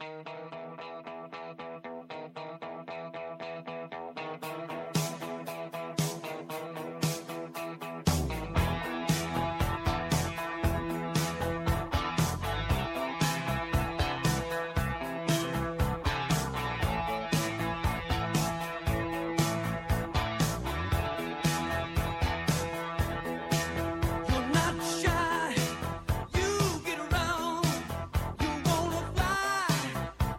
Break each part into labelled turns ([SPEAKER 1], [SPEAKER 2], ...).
[SPEAKER 1] You're not shy, you get around, you wanna fly.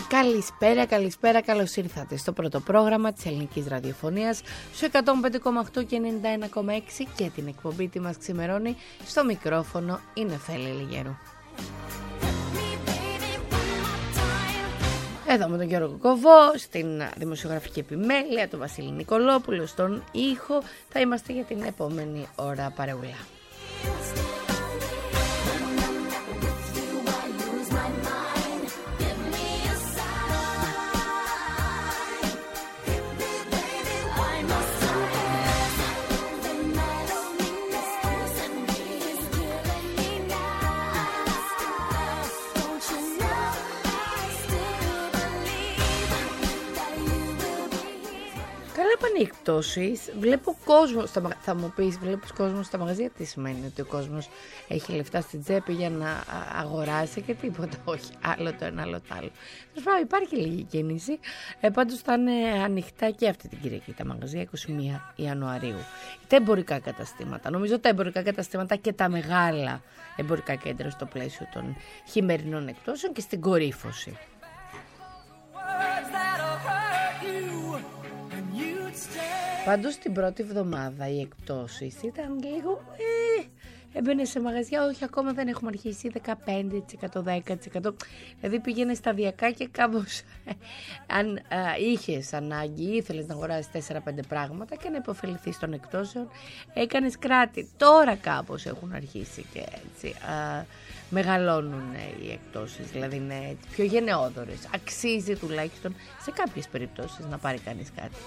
[SPEAKER 1] Καλησπέρα, καλώς ήρθατε στο πρώτο πρόγραμμα της ελληνικής ραδιοφωνίας στο 105,8 και 91,6 και την εκπομπή τι μας ξημερώνει. Στο μικρόφωνο είναι Νεφέλη Λιγέρου. Εδώ με τον Γιώργο Κοβό, στην δημοσιογραφική επιμέλεια, τον Βασίλη Νικολόπουλο, στον ήχο. Θα είμαστε για την επόμενη ώρα παρεούλα. Εκπτώσεις, βλέπω κόσμο θα μου πεις, βλέπεις κόσμο στα μαγαζιά, τι σημαίνει? Ότι ο κόσμος έχει λεφτά στην τσέπη για να αγοράσει και τίποτα? Όχι, άλλο το ένα, άλλο το άλλο. Υπάρχει λίγη κίνηση, πάντως θα είναι ανοιχτά και αυτή την Κυριακή τα μαγαζιά 21 Ιανουαρίου. Τα εμπορικά καταστήματα, νομίζω τα εμπορικά καταστήματα και τα μεγάλα εμπορικά κέντρα στο πλαίσιο των χειμερινών εκπτώσεων και στην κορύφωση. Πάντως την πρώτη εβδομάδα οι εκπτώσεις ήταν λίγο έμπαινε σε μαγαζιά, όχι ακόμα δεν έχουμε αρχίσει, 15%, 10%, δηλαδή πήγαινε σταδιακά και κάπως αν είχες ανάγκη, ήθελες να αγοράσεις 4-5 πράγματα και να υποφεληθείς των εκπτώσεων, έκανες κράτη. Τώρα κάπως έχουν αρχίσει και έτσι μεγαλώνουν οι εκπτώσεις, δηλαδή είναι πιο γενναιόδορες. Αξίζει τουλάχιστον σε κάποιες περιπτώσεις να πάρει κανείς κάτι.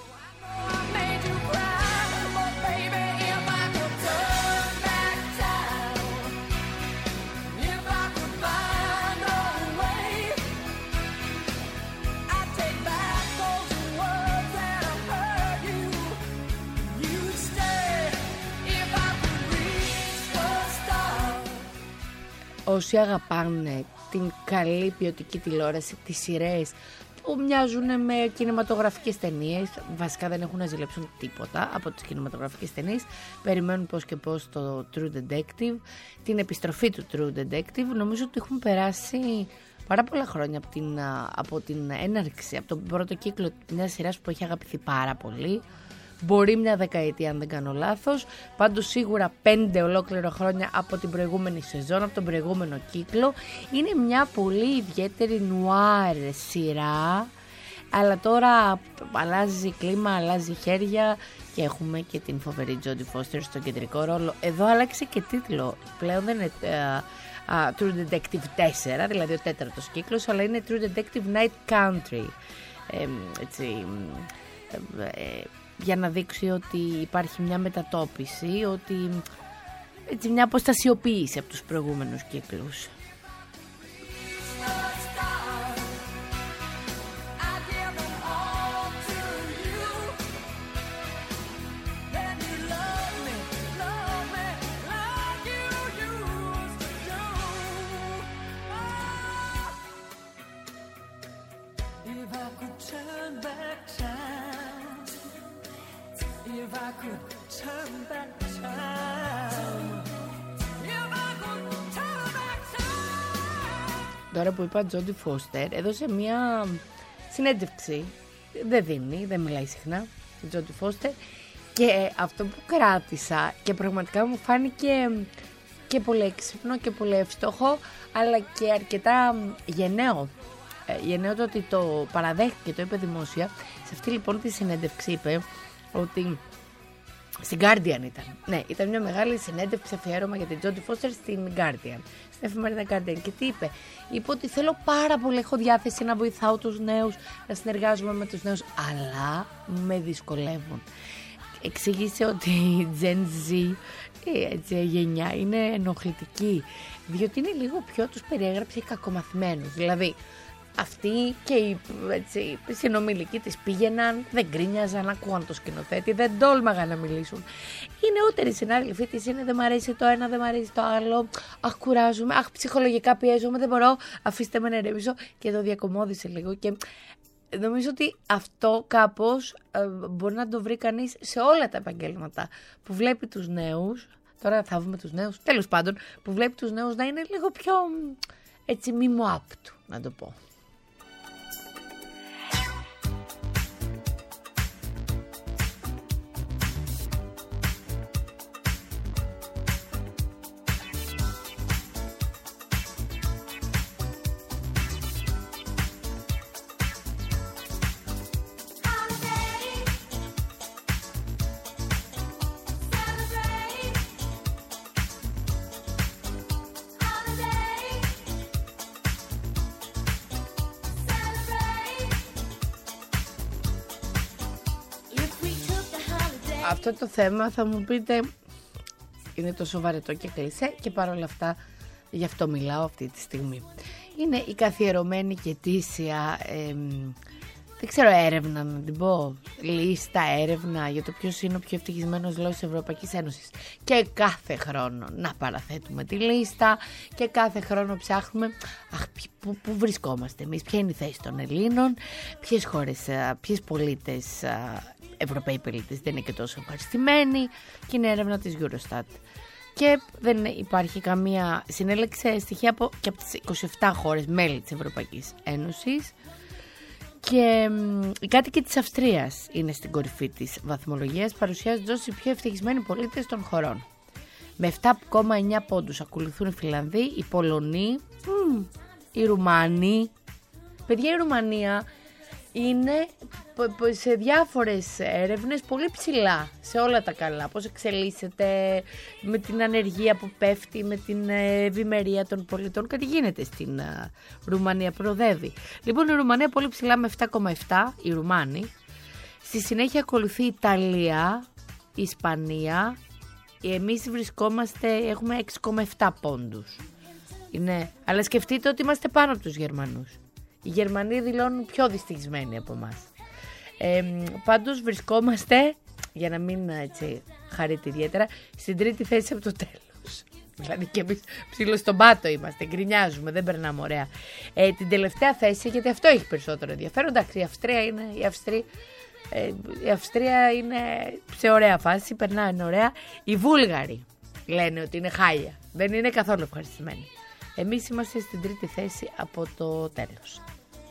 [SPEAKER 1] Όσοι αγαπάνε την καλή ποιοτική τηλεόραση, τις σειρές που μοιάζουν με κινηματογραφικές ταινίες, βασικά δεν έχουν να ζηλέψουν τίποτα από τις κινηματογραφικές ταινίες, περιμένουν πώς και πώς το True Detective, την επιστροφή του True Detective. Νομίζω ότι έχουν περάσει πάρα πολλά χρόνια από την έναρξη, από τον πρώτο κύκλο μιας σειράς που έχει αγαπηθεί πάρα πολύ. Μπορεί μια δεκαετία αν δεν κάνω λάθος, πάντως σίγουρα 5 ολόκληρα χρόνια από την προηγούμενη σεζόν, από τον προηγούμενο κύκλο. Είναι μια πολύ ιδιαίτερη νουάρ σειρά, αλλά τώρα αλλάζει κλίμα, αλλάζει χέρια και έχουμε και την φοβερή Τζόντι Φώστερ στο κεντρικό ρόλο. Εδώ άλλαξε και τίτλο, πλέον δεν είναι True Detective 4, δηλαδή ο 4ος κύκλος, αλλά είναι True Detective Night Country, για να δείξει ότι υπάρχει μια μετατόπιση, ότι έτσι μια αποστασιοποίηση από τους προηγούμενους κύκλους. Τώρα που είπα Τζόντι Φώστερ, έδωσε μια συνέντευξη, δεν μιλάει συχνά η Τζόντι Φώστερ, και αυτό που κράτησα και πραγματικά μου φάνηκε και πολύ έξυπνο και πολύ εύστοχο, αλλά και αρκετά γενναίο το ότι το παραδέχτηκε, το είπε δημόσια. Σε αυτή λοιπόν τη συνέντευξη είπε ότι στην Guardian ήταν. Ναι, ήταν μια μεγάλη συνέντευξη αφιέρωμα για την Τζόντι Φώστερ στην Guardian, στην εφημερίδα Guardian. Και τι είπε? Είπε ότι θέλω πάρα πολύ, έχω διάθεση να βοηθάω τους νέους, να συνεργάζομαι με τους νέους, αλλά με δυσκολεύουν. Εξήγησε ότι η Gen Z, έτσι, η γενιά, είναι ενοχλητική, διότι είναι λίγο πιο, τους περιέγραψε κακομαθημένους. Δηλαδή, αυτοί και οι συνομιλικοί της πήγαιναν, δεν γκρίνιαζαν, ακούγαν το σκηνοθέτη, δεν τόλμαγαν να μιλήσουν. Οι νεότεροι συνάδελφοί της είναι δεν μ' αρέσει το ένα, δεν μ' αρέσει το άλλο, αχ κουράζομαι, αχ ψυχολογικά πιέζομαι, δεν μπορώ, αφήστε με να ηρεμήσω, και το διακομώδησε λίγο. Και νομίζω ότι αυτό κάπως μπορεί να το βρει κανείς σε όλα τα επαγγέλματα που βλέπει τους νέους. Τώρα θα βρούμε τους νέους, τέλος πάντων, που βλέπει τους νέους να είναι λίγο πιο έτσι μη μου άπτου, να το πω. αυτό το θέμα θα μου πείτε είναι τόσο βαρετό και κλισέ και παρόλα αυτά γι' αυτό μιλάω αυτή τη στιγμή. Είναι η καθιερωμένη και ετήσια δεν ξέρω, έρευνα να την πω, λίστα έρευνα για το ποιος είναι ο πιο ευτυχισμένος λαός της Ευρωπαϊκής Ένωσης. Και κάθε χρόνο να παραθέτουμε τη λίστα και κάθε χρόνο ψάχνουμε πού βρισκόμαστε εμείς, ποια είναι η θέση των Ελλήνων, ποιες χώρες, ποιες πολίτες, Ευρωπαίοι πολίτες δεν είναι και τόσο ευχαριστημένοι, και είναι έρευνα της Eurostat. Και δεν υπάρχει καμία συνέλεξε στοιχεία και από τις 27 χώρες μέλη της Ευρωπαϊκής Ένωσης. Και οι κάτοικοι της Αυστρίας είναι στην κορυφή της βαθμολογίας, παρουσιάζοντας οι πιο ευτυχισμένοι πολίτες των χωρών. Με 7,9 πόντους ακολουθούν οι Φιλανδοί, οι Πολωνοί, οι Ρουμάνοι. Παιδιά, η Ρουμανία είναι σε διάφορες έρευνες πολύ ψηλά, σε όλα τα καλά. Πώς εξελίσσεται με την ανεργία που πέφτει, με την ευημερία των πολιτών. Κάτι γίνεται στην Ρουμανία, προοδεύει. Λοιπόν, η Ρουμανία πολύ ψηλά με 7,7, οι Ρουμάνοι. Στη συνέχεια ακολουθεί η Ιταλία, η Ισπανία. Εμείς έχουμε 6,7 πόντους. Είναι, αλλά σκεφτείτε ότι είμαστε πάνω από τους Γερμανούς. Οι Γερμανοί δηλώνουν πιο δυστυχισμένοι από εμάς. Πάντως βρισκόμαστε, για να μην έτσι χαρείτε ιδιαίτερα, στην τρίτη θέση από το τέλος. Δηλαδή και εμείς ψήλως στον πάτο είμαστε, γκρινιάζουμε, δεν περνάμε ωραία. Την τελευταία θέση, γιατί αυτό έχει περισσότερο ενδιαφέρον. Εντάξει, η Αυστρία είναι σε ωραία φάση, περνάει ωραία. Οι Βούλγαροι λένε ότι είναι χάλια, δεν είναι καθόλου ευχαριστημένοι. Εμείς είμαστε στην τρίτη θέση από το τέλος.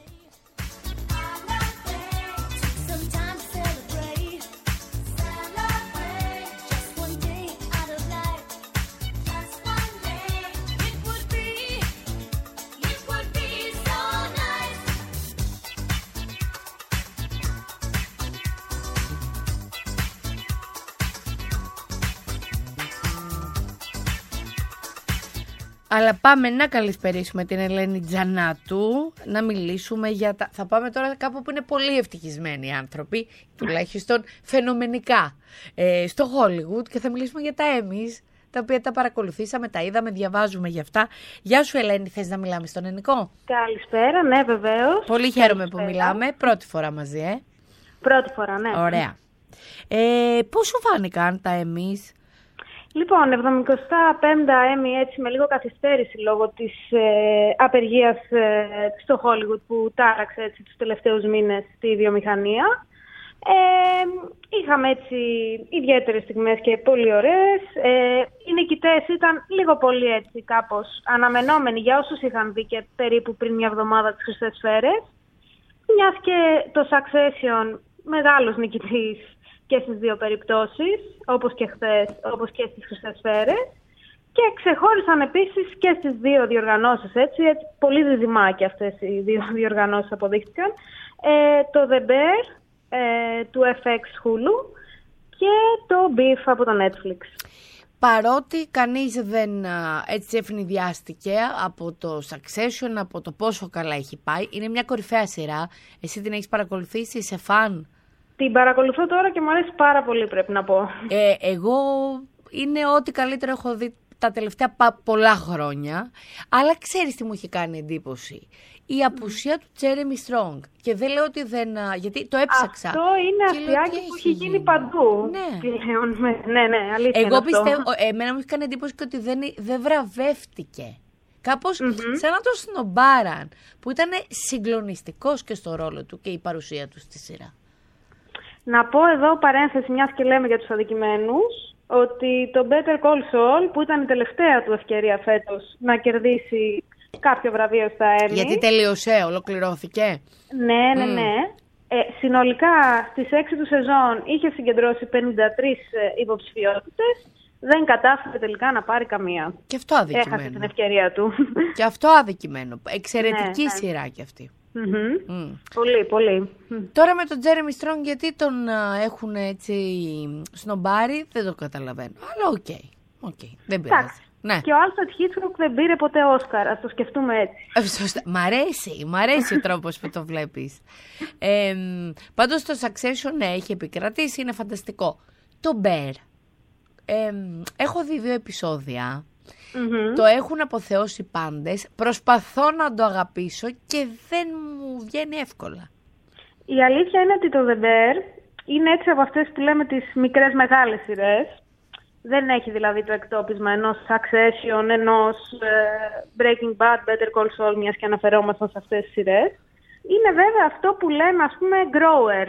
[SPEAKER 1] Αλλά πάμε να καλησπερίσουμε την Ελένη Τζανάτου, να μιλήσουμε για τα... Θα πάμε τώρα κάπου που είναι πολύ ευτυχισμένοι άνθρωποι, τουλάχιστον φαινομενικά, στο Hollywood, και θα μιλήσουμε για τα Emmys, τα οποία τα παρακολουθήσαμε, τα είδαμε, διαβάζουμε για αυτά. Γεια σου Ελένη, θες να μιλάμε στον ελληνικό?
[SPEAKER 2] Καλησπέρα, ναι βεβαίως.
[SPEAKER 1] Πολύ χαίρομαι που μιλάμε, πρώτη φορά μαζί,
[SPEAKER 2] Πρώτη φορά, ναι.
[SPEAKER 1] Ωραία. Πώς σου φάνηκαν τα Emmys?
[SPEAKER 2] Λοιπόν, 75 Emmy έτσι με λίγο καθυστέρηση λόγω της απεργίας στο Hollywood που τάραξε έτσι τους τελευταίους μήνες τη βιομηχανία. Είχαμε έτσι ιδιαίτερες στιγμές και πολύ ωραίες. Οι νικητές ήταν λίγο πολύ έτσι κάπως αναμενόμενοι για όσους είχαν δει και περίπου πριν μια εβδομάδα τις Χρυσές Σφαίρες. Μιας και το Succession μεγάλος νικητής και στις δύο περιπτώσεις, όπως και χθες, όπως και στις Χρυσές Σφαίρες. Και ξεχώρισαν επίσης και στις δύο διοργανώσεις, έτσι πολύ διδυμάκια αυτές οι δύο διοργανώσεις αποδείχτηκαν. Το The Bear του FX Hulu και το Beef από το Netflix.
[SPEAKER 1] Παρότι κανείς δεν έτσι ευνηδιάστηκε από το Succession, από το πόσο καλά έχει πάει, είναι μια κορυφαία σειρά. Εσύ την έχεις παρακολουθήσει, είσαι φαν?
[SPEAKER 2] Την παρακολουθώ τώρα και μου αρέσει πάρα πολύ, πρέπει να πω.
[SPEAKER 1] Εγώ είναι ό,τι καλύτερο έχω δει τα τελευταία πολλά χρόνια. Αλλά ξέρεις τι μου έχει κάνει εντύπωση? Η απουσία του Τζέρεμι Στρόγκ. Και δεν λέω ότι δεν... γιατί το έψαξα.
[SPEAKER 2] Αυτό είναι αστιάκι που έχει γίνει παντού.
[SPEAKER 1] Ναι,
[SPEAKER 2] ναι, αλήθεια.
[SPEAKER 1] Εγώ πιστεύω, εμένα μου έχει κάνει εντύπωση και ότι δεν βραβεύτηκε. Κάπως σαν να το σνομπάραν. Που ήταν συγκλονιστικός και στο ρόλο του και η παρουσία του στη σειρά.
[SPEAKER 2] Να πω εδώ παρένθεση, μιας και λέμε για τους αδικημένους, ότι το Better Call Saul, που ήταν η τελευταία του ευκαιρία φέτος να κερδίσει κάποιο βραβείο στα Emmy.
[SPEAKER 1] Γιατί τελείωσε, ολοκληρώθηκε.
[SPEAKER 2] Ναι. Συνολικά στις 6 του σεζόν είχε συγκεντρώσει 53 υποψηφιότητες. Δεν κατάφερε τελικά να πάρει καμία.
[SPEAKER 1] Και αυτό αδικημένο.
[SPEAKER 2] Έχασε την ευκαιρία του.
[SPEAKER 1] Και αυτό αδικημένο. Εξαιρετική σειρά κι αυτή.
[SPEAKER 2] Πολύ.
[SPEAKER 1] Τώρα με τον Τζέρεμι Στρόγκ, γιατί τον έχουν έτσι σνομπάρει, δεν το καταλαβαίνω. Αλλά οκ. Δεν πειράζει. Ναι.
[SPEAKER 2] Και ο Άλφρεντ Χίτσοκ δεν πήρε ποτέ Όσκαρ, ας το σκεφτούμε έτσι.
[SPEAKER 1] Μ' αρέσει ο τρόπος που το βλέπεις. Πάντως το Succession έχει επικρατήσει, είναι φανταστικό. Το Bear. Έχω δει 2 επεισόδια. Το έχουν αποθεώσει πάντες. Προσπαθώ να το αγαπήσω και δεν μου βγαίνει εύκολα.
[SPEAKER 2] Η αλήθεια είναι ότι το The Bear είναι έτσι από αυτές που λέμε τις μικρές μεγάλες σειρές. Δεν έχει δηλαδή το εκτόπισμα ενός Succession, ενός Breaking Bad, Better Call Saul, μιας και αναφερόμασταν σε αυτές τις σειρές. Είναι βέβαια αυτό που λέμε, ας πούμε, grower,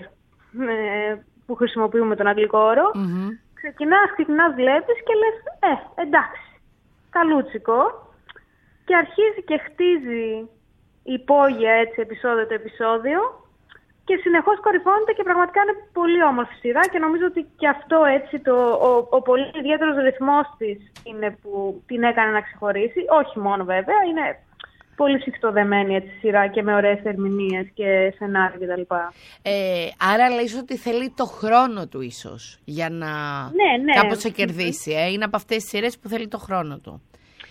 [SPEAKER 2] που χρησιμοποιούμε τον αγγλικό όρο. Ξεκινάς, βλέπεις και λες, εντάξει, καλούτσικο. Και αρχίζει και χτίζει υπόγεια έτσι επεισόδιο το επεισόδιο και συνεχώς κορυφώνεται και πραγματικά είναι πολύ όμορφη σειρά και νομίζω ότι και αυτό έτσι ο πολύ ιδιαίτερος ρυθμός της είναι που την έκανε να ξεχωρίσει. Όχι μόνο βέβαια, είναι πολύ συχτοδεμένη έτσι σειρά και με ωραίες ερμηνείες και σενάρια κτλ. Άρα
[SPEAKER 1] λες ότι θέλει το χρόνο του ίσως για να κάπως σε κερδίσει. Είναι από αυτές τις σειρές που θέλει το χρόνο του.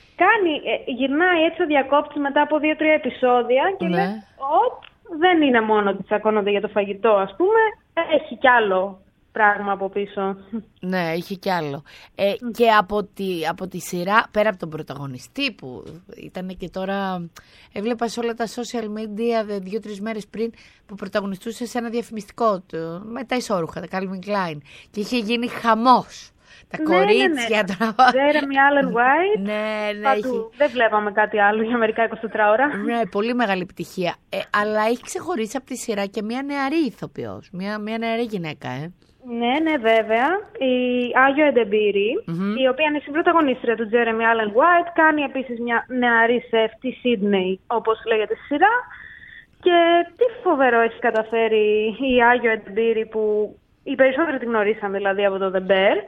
[SPEAKER 2] Γυρνάει έτσι ο διακόπτης μετά από 2-3 επεισόδια και λέει δεν είναι μόνο ότι τσακώνονται για το φαγητό, ας πούμε, έχει κι άλλο πράγμα από πίσω.
[SPEAKER 1] Ναι, έχει κι άλλο. Και από τη σειρά, πέρα από τον πρωταγωνιστή που ήταν και τώρα, έβλεπα σε όλα τα social media 2-3 μέρες πριν που πρωταγωνιστούσε σε ένα διαφημιστικό με τα ισόρουχα, τα Calvin Klein, και είχε γίνει χαμός. Τα κορίτσια τώρα.
[SPEAKER 2] Jeremy Allen White.
[SPEAKER 1] Ναι.
[SPEAKER 2] Δεν βλέπαμε κάτι άλλο για μερικά 24 ώρα.
[SPEAKER 1] Ναι, πολύ μεγάλη επιτυχία. Αλλά έχει ξεχωρίσει από τη σειρά και μια νεαρή ηθοποιός. Μια νεαρή γυναίκα,
[SPEAKER 2] Ναι, βέβαια. Η Άγιο Εντεμπίρη, η οποία είναι συμπρωταγωνίστρια του Jeremy Allen White, κάνει επίσης μια νεαρή σεφ, τη Sydney, όπως λέγεται στη σειρά. Και τι φοβερό έχει καταφέρει η Άγιο Εντεμπίρη, που οι περισσότεροι την γνωρίσαν δηλαδή από το The Bear.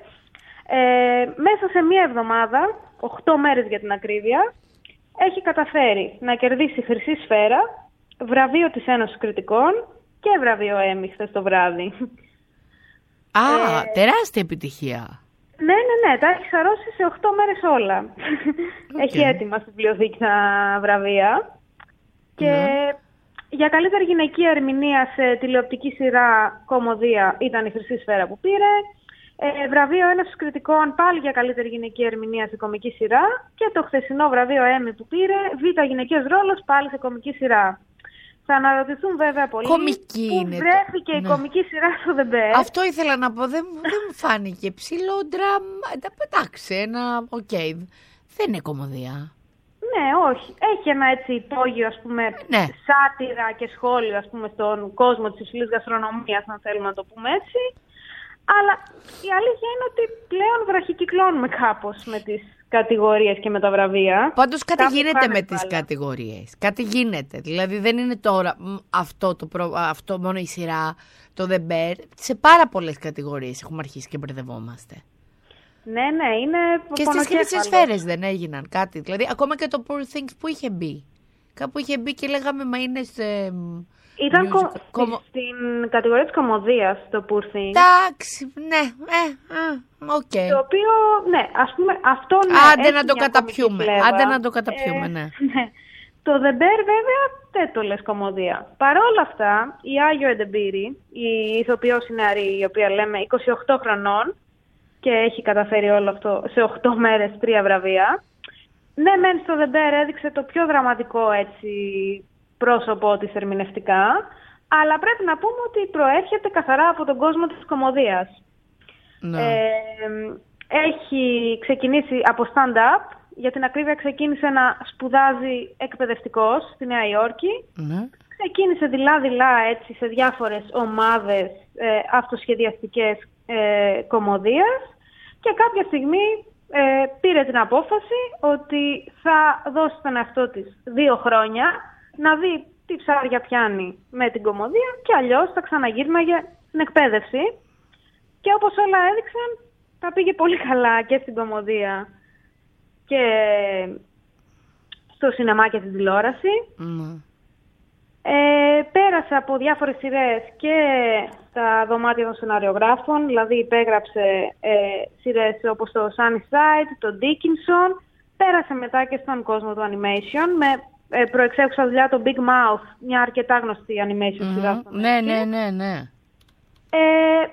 [SPEAKER 2] Μέσα σε μία εβδομάδα, 8 μέρες για την ακρίβεια, έχει καταφέρει να κερδίσει χρυσή σφαίρα, βραβείο της Ένωσης Κριτικών και βραβείο Emmy χθες το βράδυ.
[SPEAKER 1] Τεράστια επιτυχία.
[SPEAKER 2] Ναι, τα έχει σαρώσει σε 8 μέρες όλα. Έχει έτοιμα στη βιβλιοθήκη τα βραβεία. Και για καλύτερη γυναικεία ερμηνεία σε τηλεοπτική σειρά κομμωδία ήταν η χρυσή σφαίρα που πήρε. Βραβείο Ένωσης Κριτικών πάλι για καλύτερη γυναικεία ερμηνεία σε κομική σειρά και το χθεσινό βραβείο Emmy που πήρε β' γυναικείος ρόλος πάλι σε κομική σειρά. Θα αναρωτηθούν βέβαια πολλοί που βρέθηκε η κομική σειρά στο The Bear.
[SPEAKER 1] Αυτό ήθελα να πω, δεν μου φάνηκε ψηλό ντράμα. Εντάξει, δεν είναι κομμωδία.
[SPEAKER 2] Ναι, όχι. Έχει ένα έτσι υπόγειο, ας πούμε, σάτυρα και σχόλιο, ας πούμε, στον κόσμο της υψηλής γαστρονομίας, αν θέλουμε να το πούμε έτσι. Αλλά η αλήθεια είναι ότι πλέον βραχικυκλώνουμε κάπως με τις κατηγορίες και με τα βραβεία.
[SPEAKER 1] Πάντως κάτι γίνεται με τις κατηγορίες. Κάτι γίνεται. Δηλαδή δεν είναι τώρα αυτό μόνο η σειρά, το The Bear. Σε πάρα πολλές κατηγορίες έχουμε αρχίσει και μπερδευόμαστε.
[SPEAKER 2] Ναι, είναι
[SPEAKER 1] και στις χρυσές σφαίρες δεν έγιναν κάτι. Δηλαδή ακόμα και το Poor Things που είχε μπει. Κάπου είχε μπει και λέγαμε μα είναι σε...
[SPEAKER 2] Ήταν στην κατηγορία της κομμωδίας το Poor Things.
[SPEAKER 1] Εντάξει, ναι,
[SPEAKER 2] Το οποίο, ναι, ας πούμε, αυτό ναι.
[SPEAKER 1] Άντε να το καταπιούμε, ναι.
[SPEAKER 2] Το The Bear βέβαια δεν το λες κομμωδία. Παρ' όλα αυτά, η Άγιο Εντεμπίρη, η ηθοποιός η νεαρή, η οποία λέμε 28 χρονών και έχει καταφέρει όλο αυτό σε 8 μέρες 3 βραβεία. Ναι, μεν στο The Bear έδειξε το πιο δραματικό έτσι πρόσωπό της ερμηνευτικά, αλλά πρέπει να πούμε ότι προέρχεται καθαρά από τον κόσμο της κομμωδίας. Έχει ξεκινήσει από stand-up, για την ακρίβεια ξεκίνησε να σπουδάζει εκπαιδευτικός στη Νέα Υόρκη. Ξεκίνησε δειλά-δειλά έτσι σε διάφορες ομάδες αυτοσχεδιαστικές κομμωδίας και κάποια στιγμή πήρε την απόφαση ότι θα δώσει στον εαυτό της 2 χρόνια να δει τι ψάρια πιάνει με την κομμωδία και αλλιώς θα ξαναγύρναγε στην εκπαίδευση. Και όπως όλα έδειξαν, τα πήγε πολύ καλά και στην κομμωδία και στο σινεμά και στην τηλεόραση. Πέρασε από διάφορες σειρές και στα δωμάτια των σεναριογράφων, δηλαδή υπέγραψε σειρές όπως το Sunnyside, το Dickinson, πέρασε μετά και στον κόσμο του animation με προεξέχουσα δουλειά το Big Mouth, μια αρκετά γνωστή animation σειρά.
[SPEAKER 1] Ναι.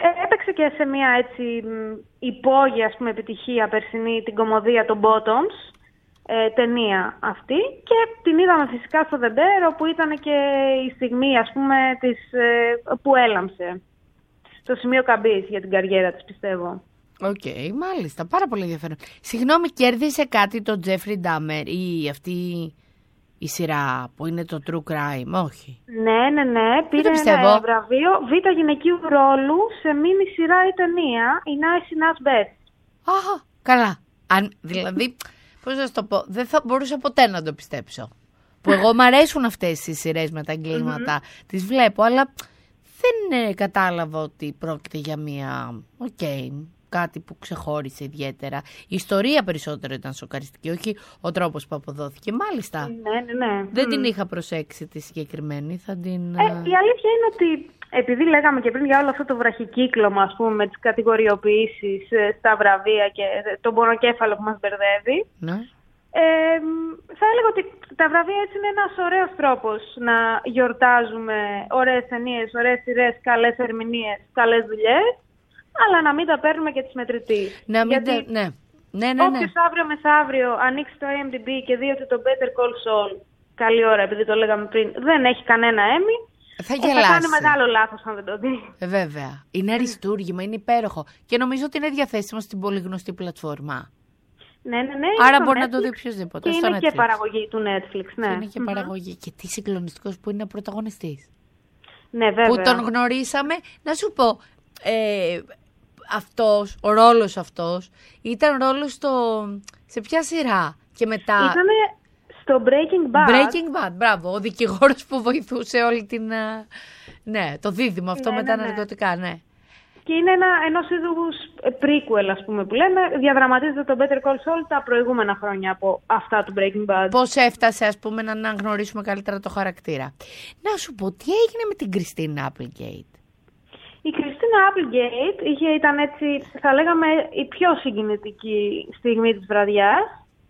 [SPEAKER 2] έπαιξε και σε μια έτσι υπόγεια, ας πούμε, επιτυχία περσινή, την κομμωδία των Bottoms, ταινία αυτή, και την είδαμε φυσικά στο The Bear, όπου ήταν και η στιγμή, ας πούμε, που έλαμψε. Το σημείο καμπής για την καριέρα της, πιστεύω.
[SPEAKER 1] Οκ, μάλιστα. Πάρα πολύ ενδιαφέρον. Συγγνώμη, κέρδισε κάτι το Jeffrey Dahmer ή αυτή η σειρά που είναι το True Crime? Όχι.
[SPEAKER 2] Ναι. Πήρε ένα βραβείο β' γυναικείου ρόλου σε μίνι σειρά ή ταινία, η Nice Nas Beth.
[SPEAKER 1] Αχα, καλά. Δηλαδή, πώς να σου το πω, δεν θα μπορούσα ποτέ να το πιστέψω. Που εγώ μ' αρέσουν αυτές οι σειρές με τα εγκλήματα. Τις βλέπω, αλλά δεν κατάλαβα ότι πρόκειται για μία... κάτι που ξεχώρισε ιδιαίτερα. Η ιστορία περισσότερο ήταν σοκαριστική, όχι ο τρόπος που αποδόθηκε. Μάλιστα.
[SPEAKER 2] Ναι.
[SPEAKER 1] Δεν την είχα προσέξει τη συγκεκριμένη. Θα την...
[SPEAKER 2] Η αλήθεια είναι ότι, επειδή λέγαμε και πριν για όλο αυτό το βραχικύκλωμα, ας πούμε, με τις κατηγοριοποιήσεις στα βραβεία και τον πονοκέφαλο που μας μπερδεύει,
[SPEAKER 1] ναι.
[SPEAKER 2] Θα έλεγα ότι τα βραβεία έτσι είναι ένας ωραίος τρόπος να γιορτάζουμε ωραίες ταινίες, ωραίες σειρές, καλές ερμηνείες, καλές δουλειές, αλλά να μην τα παίρνουμε και τις μετρητής. Ναι. Όποιος αύριο μεθαύριο ανοίξει το IMDb και δει ότι το Better Call Saul, καλή ώρα επειδή το λέγαμε πριν, δεν έχει κανένα Emmy, θα κάνει μεγάλο λάθος αν δεν το δει.
[SPEAKER 1] Βέβαια. Είναι αριστούργημα, είναι υπέροχο. Και νομίζω ότι είναι διαθέσιμο στην πολύ γνωστή πλατφόρμα.
[SPEAKER 2] Ναι.
[SPEAKER 1] Άρα μπορεί να το δει οποιοδήποτε.
[SPEAKER 2] Και είναι και παραγωγή του Netflix, ναι.
[SPEAKER 1] Και είναι και παραγωγή. Και τι συγκλονιστικός που είναι πρωταγωνιστής.
[SPEAKER 2] Ναι, βέβαια.
[SPEAKER 1] Που τον γνωρίσαμε. Να σου πω, αυτός, ο ρόλος αυτός, ήταν ρόλος σε ποια σειρά? Και μετά...
[SPEAKER 2] Ήτανε στο Breaking Bad.
[SPEAKER 1] Breaking Bad, μπράβο. Ο δικηγόρος που βοηθούσε όλη την... Ναι, το δίδυμο αυτό με τα ναρκωτικά, ναι.
[SPEAKER 2] Και είναι ενός είδους prequel, ας πούμε, που λέμε. Διαδραματίζεται το Better Call Saul τα προηγούμενα χρόνια από αυτά του Breaking Bad.
[SPEAKER 1] Πώς έφτασε, ας πούμε, να αναγνωρίσουμε καλύτερα το χαρακτήρα. Να σου πω, τι έγινε με την Christine Applegate?
[SPEAKER 2] Η Christine Applegate ήταν έτσι, θα λέγαμε, η πιο συγκινητική στιγμή της βραδιάς.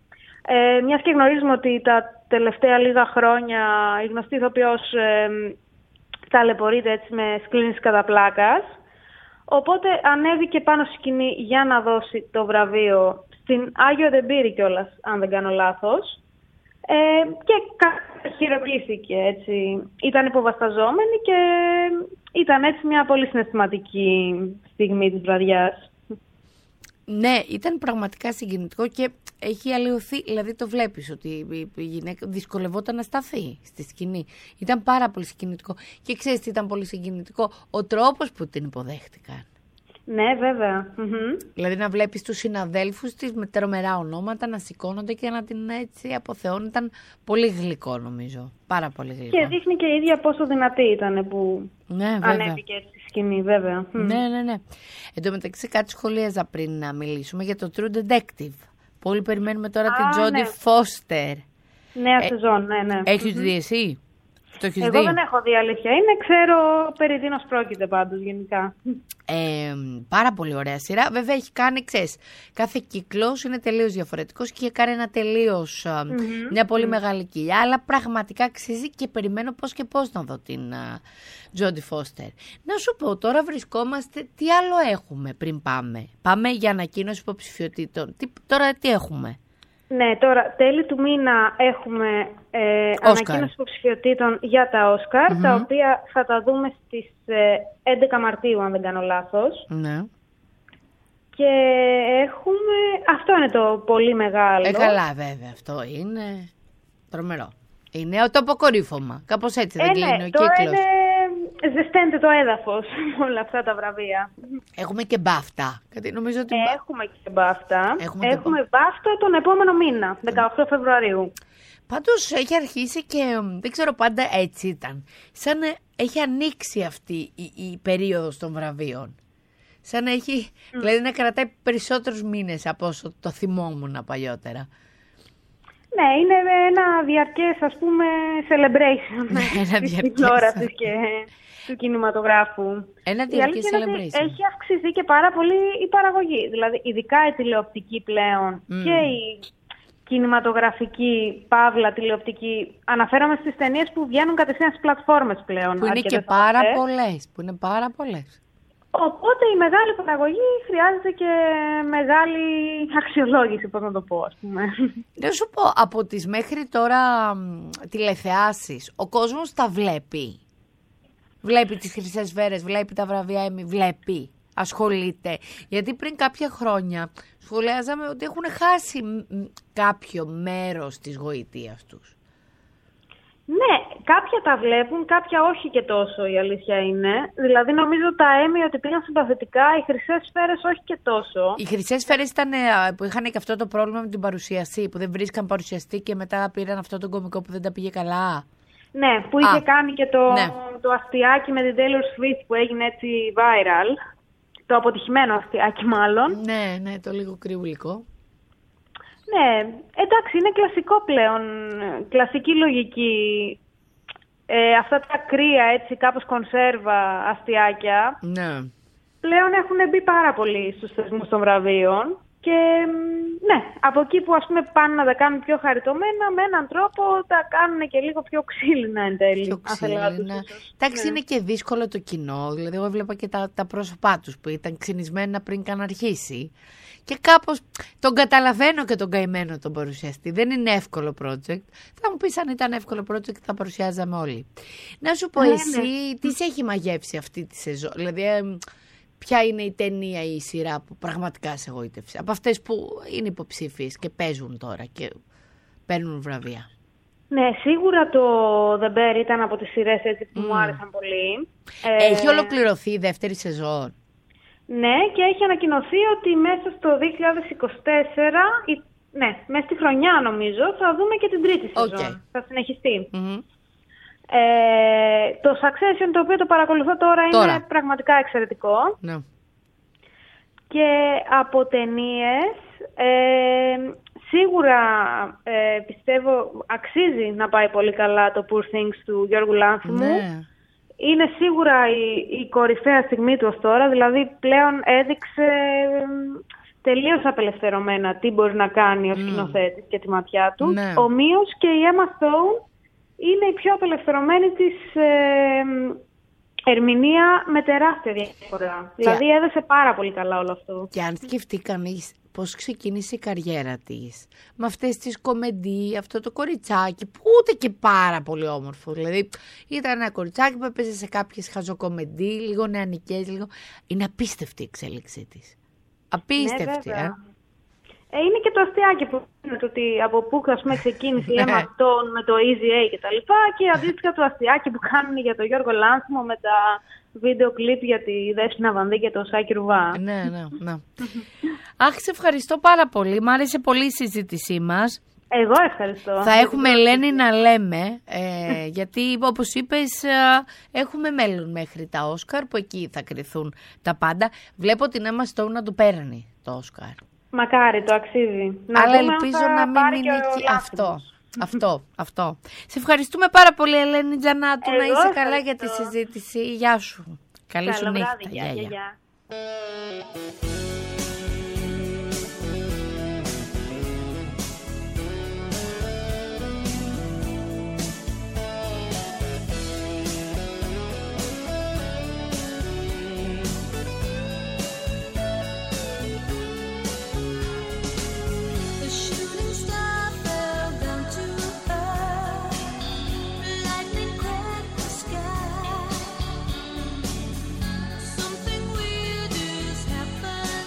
[SPEAKER 2] Μιας και γνωρίζουμε ότι τα τελευταία λίγα χρόνια η γνωστή ηθοποιός ταλαιπωρείται έτσι με σκλήνες κατά πλάκας. Οπότε ανέβηκε πάνω στη σκηνή για να δώσει το βραβείο στην Άγιο Δεμπύρη κιόλας, αν δεν κάνω λάθος. Και χειροπλήθηκε έτσι. Ήταν υποβασταζόμενη και ήταν έτσι μια πολύ συναισθηματική στιγμή της βραδιάς.
[SPEAKER 1] Ναι, ήταν πραγματικά συγκινητικό και έχει αλλοιωθεί, δηλαδή το βλέπεις ότι η γυναίκα δυσκολευόταν να σταθεί στη σκηνή. Ήταν πάρα πολύ συγκινητικό. Και ξέρεις τι ήταν πολύ συγκινητικό? Ο τρόπος που την υποδέχτηκαν.
[SPEAKER 2] Ναι, βέβαια.
[SPEAKER 1] Δηλαδή να βλέπεις τους συναδέλφους της με τρομερά ονόματα να σηκώνονται και να την έτσι αποθεώνουν. Ήταν πολύ γλυκό, νομίζω. Πάρα πολύ γλυκό.
[SPEAKER 2] Και δείχνει και η ίδια πόσο δυνατή ήταν που ανέβηκε στη σκηνή, βέβαια.
[SPEAKER 1] Ναι. Εν τω μεταξύ κάτι σχολίαζα πριν να μιλήσουμε για το True Detective. Πολύ περιμένουμε τώρα την Jodie Foster.
[SPEAKER 2] Νέα σεζόν, ναι.
[SPEAKER 1] Έχεις δει εσύ?
[SPEAKER 2] Εγώ δεν έχω δει, αλήθεια είναι. Ξέρω περί τίνος πρόκειται πάντως γενικά.
[SPEAKER 1] Πάρα πολύ ωραία σειρά. Βέβαια έχει κάνει, ξέρεις, κάθε κύκλος είναι τελείως διαφορετικός και έχει κάνει ένα τελείως, μια πολύ μεγάλη κοιλιά, αλλά πραγματικά αξίζει και περιμένω πώς να δω την Jodie Foster. Να σου πω, τώρα βρισκόμαστε, τι άλλο έχουμε πριν πάμε? Πάμε για ανακοίνωση υποψηφιωτήτων. Τώρα τι έχουμε?
[SPEAKER 2] Ναι, τώρα τέλη του μήνα έχουμε ανακοίνωση υποψηφιωτήτων για τα Όσκαρ, τα οποία θα τα δούμε στις 11 Μαρτίου, αν δεν κάνω λάθος.
[SPEAKER 1] Ναι.
[SPEAKER 2] Και έχουμε... Αυτό είναι το πολύ μεγάλο.
[SPEAKER 1] Καλά, βέβαια, αυτό είναι τρομερό. Είναι το αποκορύφωμα. Κάπως έτσι δεν κλείνει ο κύκλος.
[SPEAKER 2] Ζεσταίνεται το έδαφος με όλα αυτά τα βραβεία.
[SPEAKER 1] Έχουμε και μπάφτα. Νομίζω ότι...
[SPEAKER 2] Έχουμε και μπάφτα. Έχουμε μπάφτα τον επόμενο μήνα, 18 Φεβρουαρίου.
[SPEAKER 1] Πάντως έχει αρχίσει και δεν ξέρω, πάντα έτσι ήταν. Σαν έχει ανοίξει αυτή η περίοδος των βραβείων. Σαν έχει, δηλαδή να κρατάει περισσότερους μήνες από όσο το θυμόμουν παλιότερα.
[SPEAKER 2] Ναι, είναι ένα διαρκές, ας πούμε, celebration της τηλεόρασης και του κινηματογράφου.
[SPEAKER 1] Ένα διαρκές celebration.
[SPEAKER 2] Έχει αυξηθεί και πάρα πολύ η παραγωγή. Δηλαδή, ειδικά η τηλεοπτική πλέον και η κινηματογραφική, παύλα τηλεοπτική. Αναφέρομαι στις ταινίες που βγαίνουν κατευθείαν στις πλατφόρμες πλέον.
[SPEAKER 1] Που είναι και πάρα πολλές.
[SPEAKER 2] Οπότε η μεγάλη παραγωγή χρειάζεται και μεγάλη αξιολόγηση, πώς να το πω, ας πούμε.
[SPEAKER 1] Να σου πω, από τις μέχρι τώρα τηλεθεάσεις, ο κόσμος τα βλέπει. Βλέπει τις χρυσές σφαίρες, βλέπει τα βραβεία Emmy, βλέπει, ασχολείται. Γιατί πριν κάποια χρόνια σχολιάζαμε ότι έχουν χάσει κάποιο μέρος της γοητείας τους.
[SPEAKER 2] Ναι, κάποια τα βλέπουν, κάποια όχι και τόσο, η αλήθεια είναι. Δηλαδή νομίζω τα Emmy ότι πήγαν συμπαθητικά, οι χρυσές σφαίρες όχι και τόσο.
[SPEAKER 1] Οι χρυσές σφαίρες ήταν που είχαν και αυτό το πρόβλημα με την παρουσίαση, που δεν βρίσκαν παρουσιαστή και μετά πήραν αυτό το κωμικό που δεν τα πήγε καλά.
[SPEAKER 2] Ναι, που είχε κάνει και το αστιάκι με την Taylor Swift που έγινε έτσι viral. Το αποτυχημένο αστιάκι μάλλον.
[SPEAKER 1] Ναι, το λίγο κρυούλικο.
[SPEAKER 2] Ναι, εντάξει, είναι κλασικό πλέον, κλασική λογική. Αυτά τα κρύα, έτσι, κάπως κονσέρβα αστιάκια,
[SPEAKER 1] ναι,
[SPEAKER 2] πλέον έχουν μπει πάρα πολύ στους θεσμούς των βραβείων. Και ναι, από εκεί που ας πούμε πάνε να τα κάνουν πιο χαριτωμένα, με έναν τρόπο τα κάνουν και λίγο πιο ξύλινα εν τέλει.
[SPEAKER 1] Πιο ξύλινα. Εντάξει, είναι και δύσκολο το κοινό. Δηλαδή, εγώ έβλεπα και τα πρόσωπά τους που ήταν ξυνισμένα πριν καν αρχίσει. Και κάπως τον καταλαβαίνω και τον καημένο τον παρουσιαστή. Δεν είναι εύκολο project. Θα μου πεις αν ήταν εύκολο project θα παρουσιάζαμε όλοι. Να σου πω εσύ, τι σε έχει μαγεύσει αυτή τη σεζόν? Δηλαδή, ποια είναι η ταινία ή η σειρά που πραγματικά σε εγωίτευσε? Από αυτές που είναι υποψήφιες και παίζουν τώρα και παίρνουν βραβεία.
[SPEAKER 2] Ναι, σίγουρα το The Bear ήταν από τις σειρές έτσι που μου άρεσαν πολύ.
[SPEAKER 1] Έχει ολοκληρωθεί η δεύτερη σεζόν?
[SPEAKER 2] Ναι, και έχει ανακοινωθεί ότι μέσα στο 2024, ναι, μέσα στη χρονιά νομίζω, θα δούμε και την τρίτη σεζόν. Θα συνεχιστεί. Το Succession, το οποίο το παρακολουθώ τώρα, είναι πραγματικά εξαιρετικό.
[SPEAKER 1] Ναι.
[SPEAKER 2] Και από ταινίες, σίγουρα πιστεύω αξίζει να πάει πολύ καλά το Poor Things του Γιώργου Λάνθιμου.
[SPEAKER 1] Ναι.
[SPEAKER 2] Είναι σίγουρα η κορυφαία στιγμή του ως τώρα, δηλαδή πλέον έδειξε τελείως απελευθερωμένα τι μπορεί να κάνει ο σκηνοθέτης και τη ματιά του.
[SPEAKER 1] Ναι.
[SPEAKER 2] Ομοίως και η Emma Stone είναι η πιο απελευθερωμένη της ερμηνεία με τεράστια διαφορά. Δηλαδή έδωσε πάρα πολύ καλά όλο αυτό.
[SPEAKER 1] Και αν σκεφτεί κανείς πώς ξεκίνησε η καριέρα της, με αυτές τις κομεντί, αυτό το κοριτσάκι που ούτε και πάρα πολύ όμορφο. Δηλαδή ήταν ένα κοριτσάκι που έπαιζε σε κάποιες χαζοκομεντί, λίγο νεανικές, λίγο. Είναι απίστευτη η εξέλιξή της. Απίστευτη,
[SPEAKER 2] ναι, είναι και το αστιάκι που είναι ότι από πού ξεκίνησε η Emma Stone με το Easy A και τα λοιπά, και αντίστοιχα το αστιάκι που κάνουν για τον Γιώργο Λάνθιμο με τα βίντεο κλιπ για τη Δέσποινα Βανδύ και το Σάκη Ρουβά.
[SPEAKER 1] Ναι. Αχ, σε ευχαριστώ πάρα πολύ. Μ' άρεσε πολύ η συζήτησή μας.
[SPEAKER 2] Εγώ ευχαριστώ.
[SPEAKER 1] Θα έχουμε Ελένη να λέμε, γιατί όπως είπες έχουμε μέλλον μέχρι τα Όσκαρ, που εκεί θα κρυθούν τα πάντα. Βλέπω την Emma Stone να του παίρνει το Όσκαρ.
[SPEAKER 2] Μακάρι, το αξίζει.
[SPEAKER 1] Αλλά ελπίζω να μην είναι εκεί. Αυτό. Σε ευχαριστούμε πάρα πολύ, Ελένη Τζανάτου. Να είσαι καλά για τη συζήτηση. Γεια σου. Καλή σου νύχτα.
[SPEAKER 2] Γεια.
[SPEAKER 3] Something weird is happening.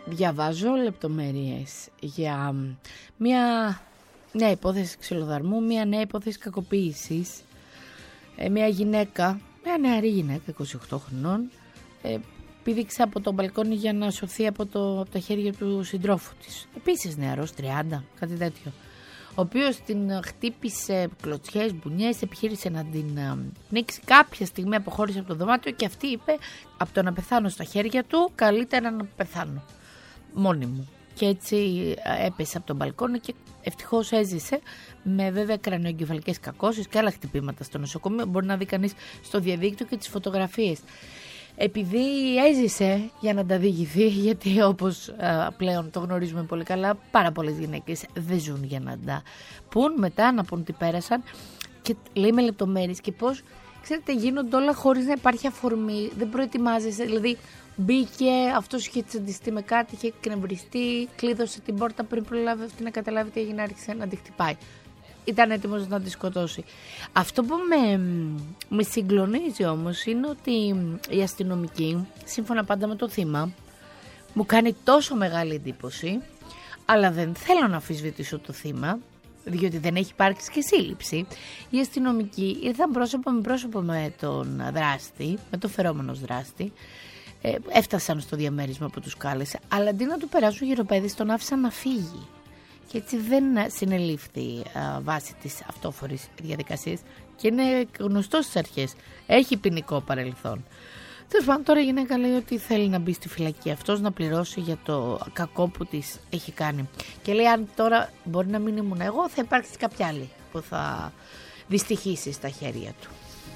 [SPEAKER 1] διαβάζω λεπτομέρειες για μια νέα υπόθεση ξυλοδαρμού, μια νέα υπόθεση κακοποίησης. Μια γυναίκα, μια νεαρή γυναίκα 28 χρονών, πήδηξε από το μπαλκόνι για να σωθεί από τα χέρια του συντρόφου της. Επίσης νεαρός, 30, κάτι τέτοιο. Ο οποίος την χτύπησε κλωτσιές, μπουνιές, επιχείρησε να την πνίξει. Κάποια στιγμή αποχώρησε από το δωμάτιο και αυτή είπε, από το να πεθάνω στα χέρια του, καλύτερα να πεθάνω μόνη μου. Και έτσι έπεσε από τον μπαλκόνι και ευτυχώς έζησε, με βέβαια κρανιοεγκεφαλικές κακώσεις και άλλα χτυπήματα στο νοσοκομείο. Μπορεί να δει κανείς στο διαδίκτυο και τις φωτογραφίες. Επειδή έζησε για να τα διηγηθεί, γιατί όπως πλέον το γνωρίζουμε πολύ καλά, πάρα πολλές γυναίκες δεν ζουν για να τα πούν, μετά να πούν τι πέρασαν, και λέει με λεπτομέρειες και πώς, ξέρετε, γίνονται όλα χωρίς να υπάρχει αφορμή, δεν προετοιμάζεσαι, δηλαδή μπήκε, αυτός είχε τσαντιστεί με κάτι, είχε εκνευριστεί, κλείδωσε την πόρτα πριν προλάβει αυτή να καταλάβει τι έγινε, άρχισε να τη χτυπάει. Ήταν έτοιμος να τη σκοτώσει. Αυτό που με συγκλονίζει όμως είναι ότι η αστυνομική, σύμφωνα πάντα με το θύμα, μου κάνει τόσο μεγάλη εντύπωση, αλλά δεν θέλω να αμφισβητήσω το θύμα, διότι δεν έχει υπάρξει και σύλληψη. Οι αστυνομικοί ήρθαν πρόσωπο με πρόσωπο με τον δράστη, με το φερόμενος δράστη, έφτασαν στο διαμέρισμα που τους κάλεσε, αλλά αντί να του περάσουν γυροπέδες, τον άφησαν να φύγει. Και έτσι δεν συνελήφθη βάσει της αυτόφορης διαδικασίας και είναι γνωστός στις αρχές. Έχει ποινικό παρελθόν. Τέλος πάντων, τώρα η γυναίκα λέει ότι θέλει να μπει στη φυλακή αυτός, να πληρώσει για το κακό που της έχει κάνει. Και λέει, αν τώρα μπορεί να μην ήμουν εγώ, θα υπάρξει κάποια άλλη που θα δυστυχήσει στα χέρια του.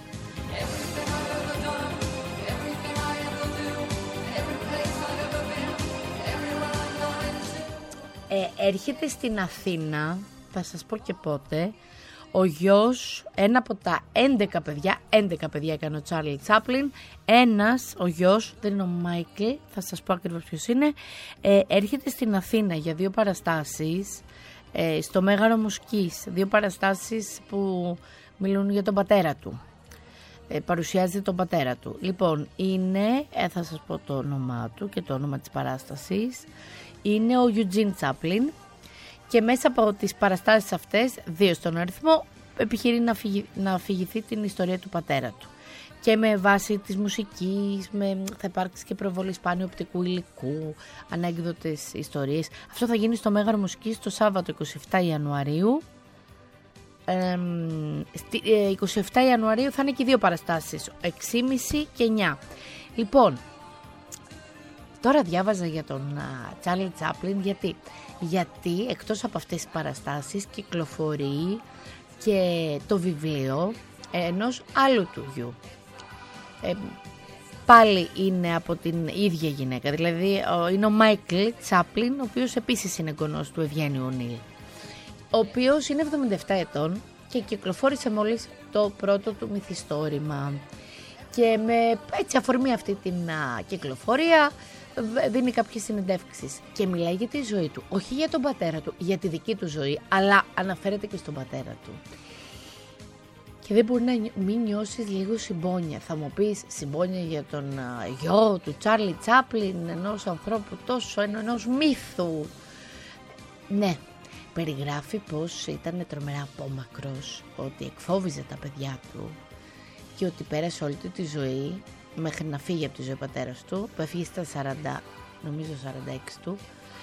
[SPEAKER 1] Έρχεται στην Αθήνα, θα σας πω και πότε, ο γιος, ένα από τα 11 παιδιά έκανε ο Τσάρλι Τσάπλιν, ο γιος, δεν είναι ο Μάικλ, θα σας πω ακριβώς ποιος είναι, έρχεται στην Αθήνα για 2 παραστάσεις, στο Μέγαρο Μουσκής, 2 παραστάσεις που μιλούν για τον πατέρα του. Παρουσιάζει τον πατέρα του. Λοιπόν, είναι, θα σας πω το όνομά του και το όνομα της παράστασης, είναι ο Eugene Chaplin, και μέσα από τις παραστάσεις αυτές, 2 στον αριθμό, επιχειρεί να αφηγηθεί την ιστορία του πατέρα του. Και με βάση της μουσικής, θα υπάρξει και προβολή σπάνιου οπτικού υλικού, ανέκδοτες ιστορίες. Αυτό θα γίνει στο Μέγαρο Μουσικής το Σάββατο 27 Ιανουαρίου. 27 Ιανουαρίου θα είναι και 2 παραστάσεις, 6.30 και 9. Λοιπόν, τώρα διάβαζα για τον Τσάρλι Τσάπλιν, γιατί εκτός από αυτές τις παραστάσεις κυκλοφορεί και το βιβλίο ενός άλλου του γιου. Πάλι είναι από την ίδια γυναίκα, δηλαδή είναι ο Μάικλ Τσάπλιν, ο οποίος επίσης είναι εγγονός του Ευγένιου Ονίλ, ο οποίος είναι 77 ετών και κυκλοφόρησε μόλις το πρώτο του μυθιστόρημα. Και με έτσι αφορμή αυτή την κυκλοφορία δίνει κάποιες συνεντεύξεις και μιλάει για τη ζωή του, όχι για τον πατέρα του, για τη δική του ζωή, αλλά αναφέρεται και στον πατέρα του. Και δεν μπορεί να μην νιώσεις λίγο συμπόνια. Θα μου πεις, συμπόνια για τον γιο του Τσάρλι Τσάπλιν, ενός ανθρώπου τόσο, ενός μύθου. Ναι, περιγράφει πως ήταν τρομερά απόμακρος, ότι εκφόβιζε τα παιδιά του και ότι πέρασε όλη του τη ζωή μέχρι να φύγει από τη ζωή πατέρας του, που έφυγε στα 40, νομίζω 46 του.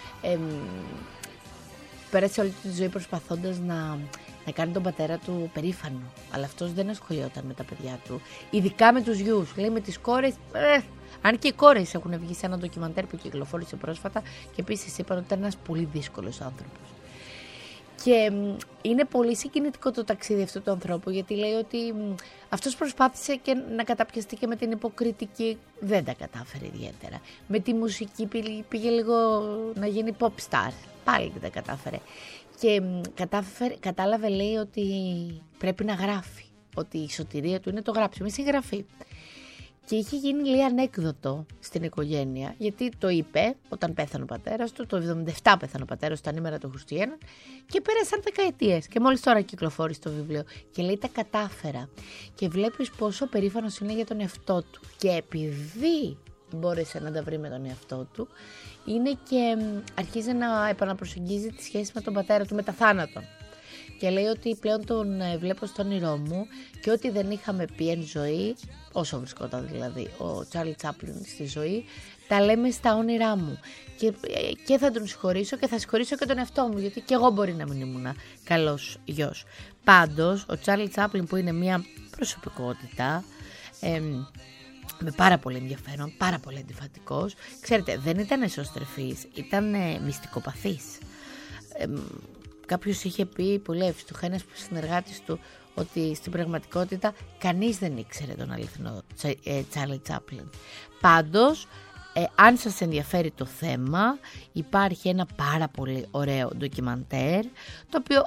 [SPEAKER 1] Πέρασε όλη τη ζωή προσπαθώντας να κάνει τον πατέρα του περήφανο, αλλά αυτός δεν ασχολιόταν με τα παιδιά του, ειδικά με τους γιους. Λέει με τις κόρες, αν και οι κόρες έχουν βγει σε ένα ντοκιμαντέρ που κυκλοφόρησε πρόσφατα και επίσης είπαν ότι ήταν ένας πολύ δύσκολος άνθρωπος. Και είναι πολύ συγκινητικό το ταξίδι αυτού του ανθρώπου, γιατί λέει ότι αυτός προσπάθησε και να καταπιαστεί και με την υποκριτική, δεν τα κατάφερε ιδιαίτερα. Με τη μουσική πήγε λίγο να γίνει pop star, πάλι δεν τα κατάφερε. Και κατάλαβε, λέει, ότι πρέπει να γράφει, ότι η σωτηρία του είναι το γράψιμο, η συγγραφή. Και είχε γίνει, λέει, ανέκδοτο στην οικογένεια, γιατί το είπε όταν πέθανε ο πατέρας του, το 1977 πέθανε ο πατέρας του, τα νήμερα των Χριστουγέννων, και πέρασαν δεκαετίες. Και μόλις τώρα κυκλοφόρησε το βιβλίο. Και λέει, τα κατάφερα. Και βλέπεις πόσο περήφανος είναι για τον εαυτό του. Και επειδή μπόρεσε να τα βρει με τον εαυτό του, είναι και αρχίζει να επαναπροσεγγίζει τη σχέση με τον πατέρα του μετά θάνατον. Και λέει ότι πλέον τον βλέπω στο όνειρό μου και ό,τι δεν είχαμε πει εν ζωή, όσο βρισκόταν δηλαδή ο Τσάρλι Τσάπλιν στη ζωή, τα λέμε στα όνειρά μου. Και θα τον συγχωρήσω και θα συγχωρήσω και τον εαυτό μου, γιατί και εγώ μπορεί να μην ήμουν καλός γιος. Πάντως, ο Τσάρλι Τσάπλιν, που είναι μια προσωπικότητα με πάρα πολύ ενδιαφέρον, πάρα πολύ αντιφατικός, ξέρετε, δεν ήταν εσωστρεφής, ήταν μυστικοπαθής. Κάποιος είχε πει πολύ εύστοχα, ένας συνεργάτης του, ότι στην πραγματικότητα κανείς δεν ήξερε τον αληθινό Τσάρλι Τσάπλιν. Πάντως, αν σας ενδιαφέρει το θέμα, υπάρχει ένα πάρα πολύ ωραίο ντοκιμαντέρ, το οποίο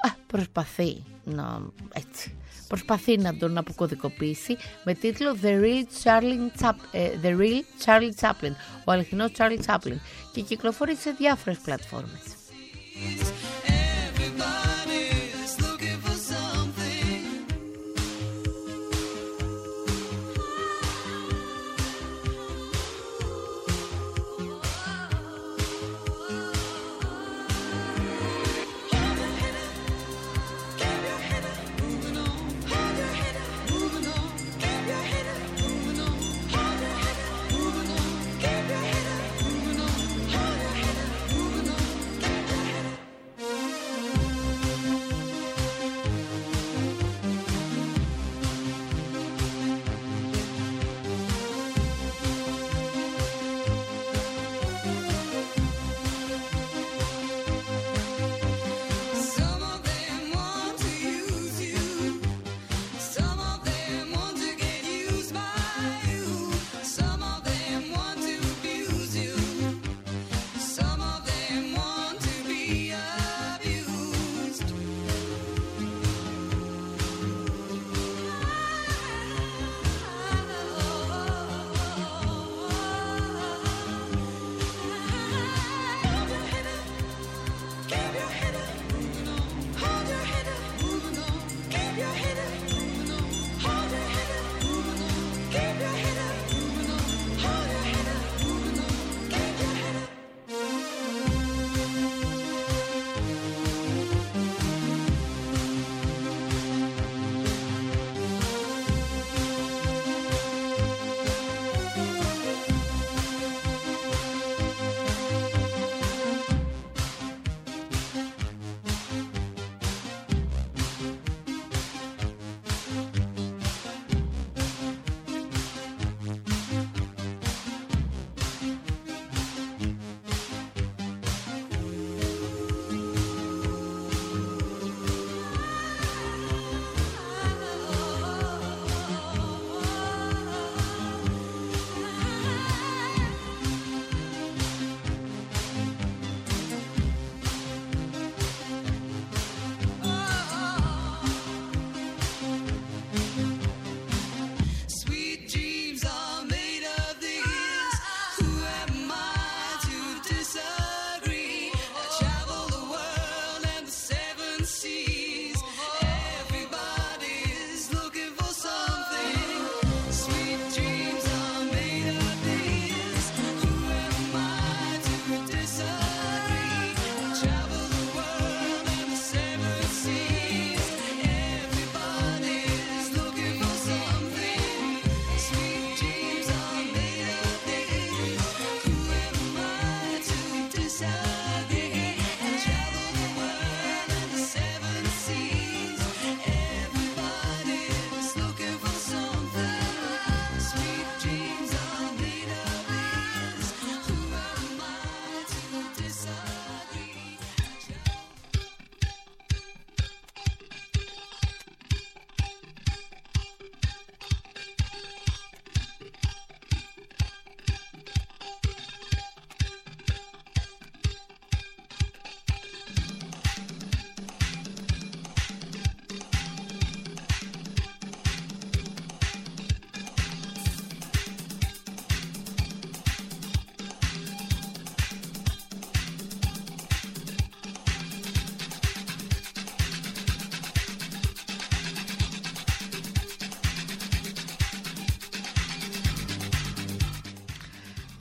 [SPEAKER 1] προσπαθεί να τον αποκωδικοποιήσει με τίτλο The Real Charlie Chaplin, ο αληθινός Charlie Chaplin, και κυκλοφορεί σε διάφορες πλατφόρμες.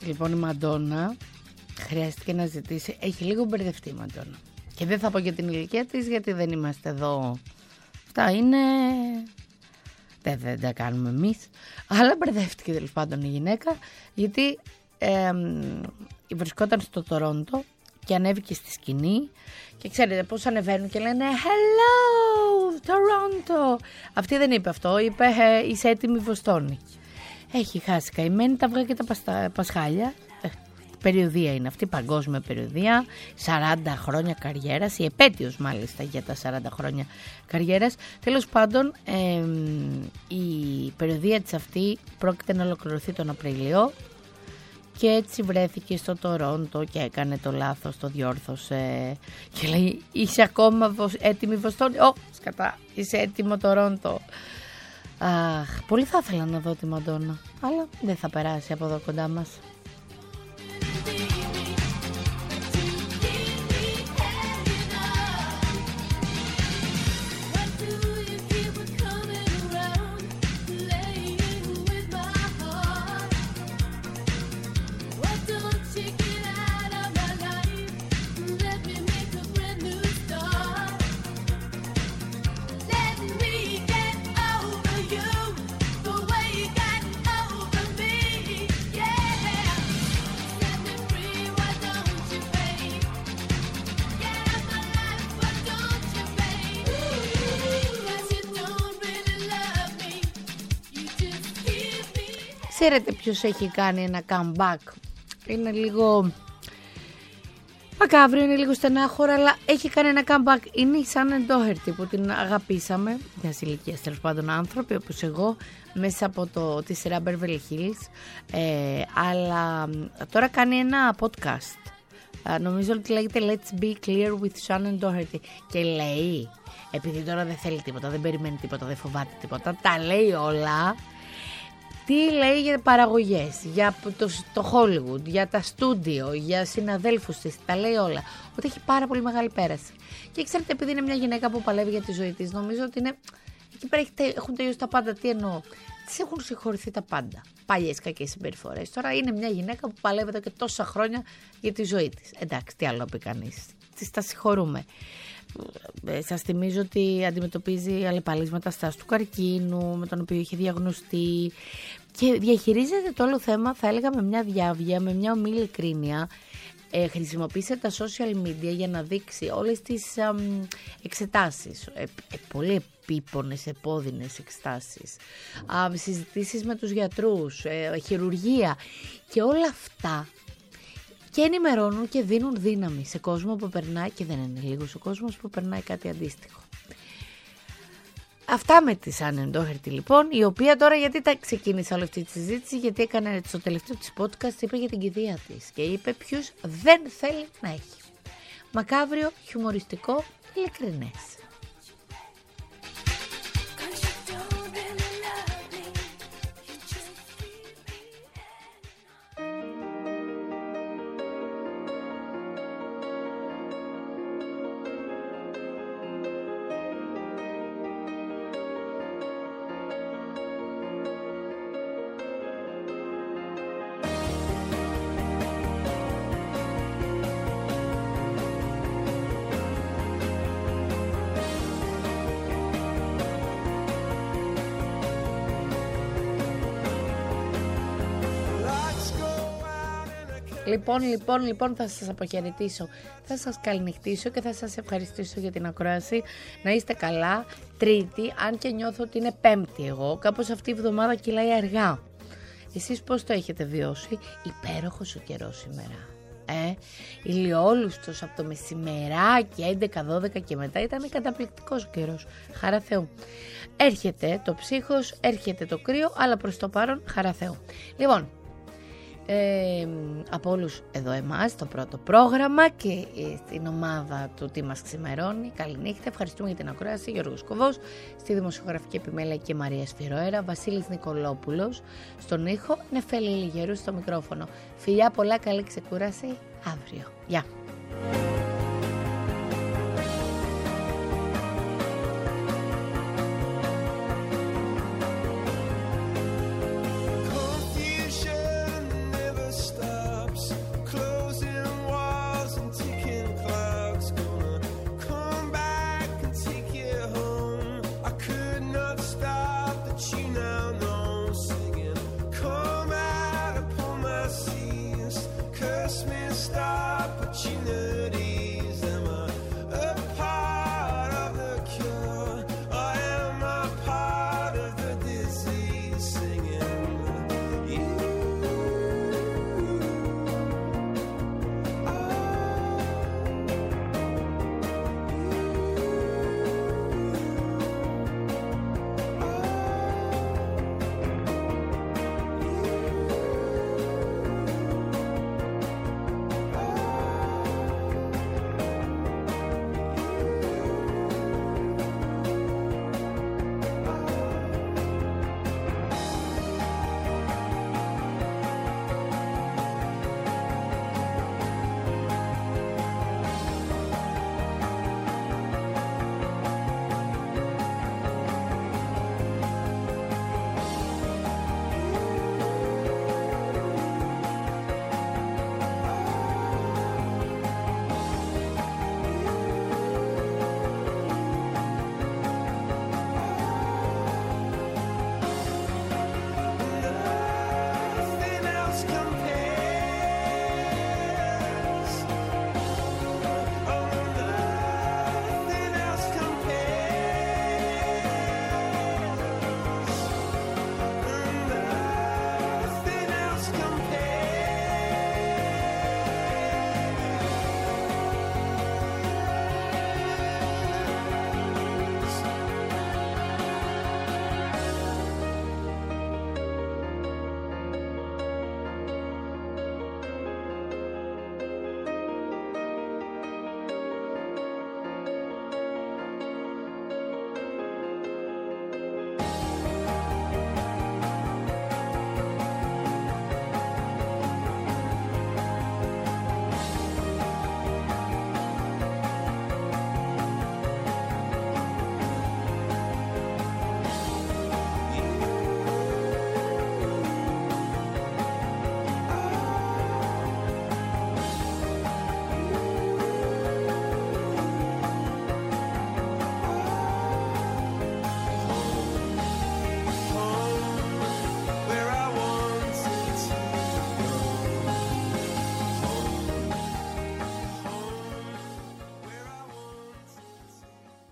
[SPEAKER 1] Λοιπόν, η Μαντόνα χρειάστηκε να ζητήσει. Έχει λίγο μπερδευτεί η Μαντόνα. Και δεν θα πω για την ηλικία της, γιατί δεν είμαστε εδώ. Αυτά είναι. Δεν τα κάνουμε εμείς. Αλλά μπερδεύτηκε τέλος πάντων η γυναίκα, γιατί βρισκόταν στο Τορόντο και ανέβηκε στη σκηνή. Και ξέρετε πώς ανεβαίνουν και λένε Hello, Toronto. Αυτή δεν είπε αυτό, είπε είσαι έτοιμη Βοστόνη. Έχει χάσει καημένη τα αυγά και τα πασχάλια. Περιοδία είναι αυτή, παγκόσμια περιοδία, 40 χρόνια καριέρας, η επέτειος μάλιστα για τα 40 χρόνια καριέρας. Τέλος πάντων, η περιοδία της αυτή πρόκειται να ολοκληρωθεί τον Απρίλιο και έτσι βρέθηκε στο Τορόντο και έκανε το λάθος, το διόρθωσε και λέει είσαι ακόμα έτοιμη Βοστόνη, σκατά, είσαι έτοιμο Τορόντο. Αχ, πολύ θα ήθελα να δω τη Μαντόνα, αλλά δεν θα περάσει από εδώ κοντά μας. Ξέρετε ποιος έχει κάνει ένα comeback? Είναι λίγο μακάβριο, είναι λίγο στενάχωρο, αλλά έχει κάνει ένα comeback. Είναι η Shannon Doherty που την αγαπήσαμε, μιας ηλικίας τέλος πάντων άνθρωποι όπως εγώ, μέσα από τη σειρά Beverly Hills, αλλά τώρα κάνει ένα podcast. Νομίζω ότι λέγεται Let's Be Clear with Shannon Doherty και λέει, επειδή τώρα δεν θέλει τίποτα, δεν περιμένει τίποτα, δεν φοβάται τίποτα, τα λέει όλα. Τι λέει για παραγωγές, για το Hollywood, για τα στούντιο, για συναδέλφους της, τα λέει όλα. Ότι έχει πάρα πολύ μεγάλη πέραση. Και ξέρετε, επειδή είναι μια γυναίκα που παλεύει για τη ζωή της, νομίζω ότι είναι. Εκεί πέρα έχουν τελειώσει τα πάντα. Τι εννοώ? Της έχουν συγχωρηθεί τα πάντα. Παλιές κακές συμπεριφορές. Τώρα είναι μια γυναίκα που παλεύει εδώ και τόσα χρόνια για τη ζωή της. Εντάξει, τι άλλο πει κανείς. Τις τα συγχωρούμε. Σας θυμίζω ότι αντιμετωπίζει αλλεπαλείς μεταστάσεις του καρκίνου, με τον οποίο είχε διαγνωστεί, και διαχειρίζεται το όλο θέμα, θα έλεγα, με μια διάβγεια, με μια ομοίη ειλικρίνεια. Χρησιμοποίησε τα social media για να δείξει όλες τις εξετάσεις, πολύ επίπονες, επώδυνες εξετάσεις, συζητήσεις με τους γιατρούς, χειρουργία και όλα αυτά. Και ενημερώνουν και δίνουν δύναμη σε κόσμο που περνάει, και δεν είναι λίγος ο κόσμος που περνάει κάτι αντίστοιχο. Αυτά με τη Shannon Doherty λοιπόν, η οποία τώρα, γιατί τα ξεκίνησε όλη αυτή τη συζήτηση, γιατί έκανε στο τελευταίο της podcast, είπε για την κηδεία της και είπε ποιους δεν θέλει να έχει. Μακάβριο, χιουμοριστικό, ειλικρινές. Λοιπόν, θα σας αποχαιρετήσω, θα σας καληνυχτήσω και θα σας ευχαριστήσω για την ακρόαση. Να είστε καλά. Τρίτη, αν και νιώθω ότι είναι Πέμπτη εγώ, κάπως αυτή η εβδομάδα κυλάει αργά. Εσείς πώς το έχετε βιώσει? Υπέροχος ο καιρός σήμερα. Ηλιόλουστος από το μεσημεράκι, 11-12 και μετά, ήταν καταπληκτικός ο καιρός. Χαρά Θεού. Έρχεται το ψύχος, έρχεται το κρύο, αλλά προς το παρόν χαρά Θεού. Λοιπόν, από όλους εδώ εμάς, το πρώτο πρόγραμμα και στην ομάδα του Τι μας ξημερώνει, καληνύχτα, ευχαριστούμε για την ακρόαση. Γιώργος Κοβός, στη δημοσιογραφική επιμέλεια και Μαρία Σφυροέρα, Βασίλης Νικολόπουλος στον ήχο, Νεφέλη Λιγερού στο μικρόφωνο. Φιλιά πολλά, καλή ξεκούραση αύριο. Γεια.